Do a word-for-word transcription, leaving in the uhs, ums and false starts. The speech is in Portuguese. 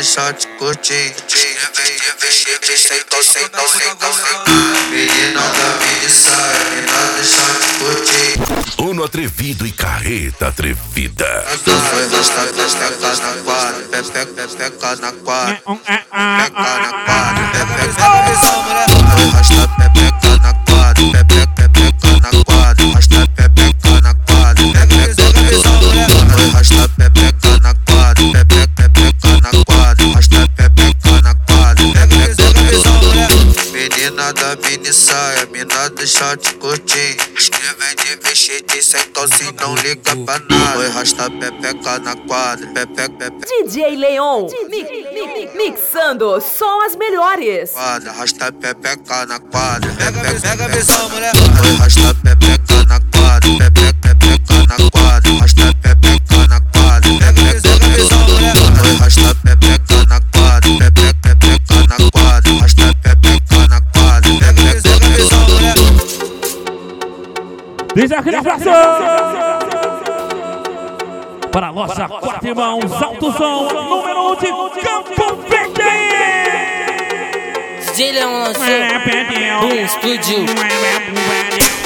deixar te curtir. Menina da mini saia, menina deixar te curtir. Uno atrevido e carreta atrevida. Tu foi arrastar pepeca na quadra, pepeca, pepeca na quadra, pepeca na quadra, pepeca, foi arrastar pepeca na quadra, pepeca, pepeca na quadra, arrastar pepeca na quadra, foi arrastar pepeca na quadra, pepeca, pepeca na quadra, arrastar pepeca na quadra, menina da mini saia, mina deixar te curtir. Escreve de vestido sem calcinha, não liga pra nada. Foi arrastar pepeca na quadra, pepeca, pepeca. D J Leon, mi, mi, mi, mixando só as melhores. Quadra, arrasta pepeca na quadra, pepeca, pega a visão, mulher. Foi arrastar pepeca na quadra, pepeca, pepeca na quadra, arrasta pepeca na quadra, pepeca, pega a visão, mulher. Foi arrastar pepeca na quadra, pepeca, pepeca na quadra, arrasta pepeca na quadra, pepeca, pega a visão, mulher. Diz aquele abraço para a nossa quarta irmãos, alto som, número um de Campo Verde. D J Leon lançou, boom, explodiu.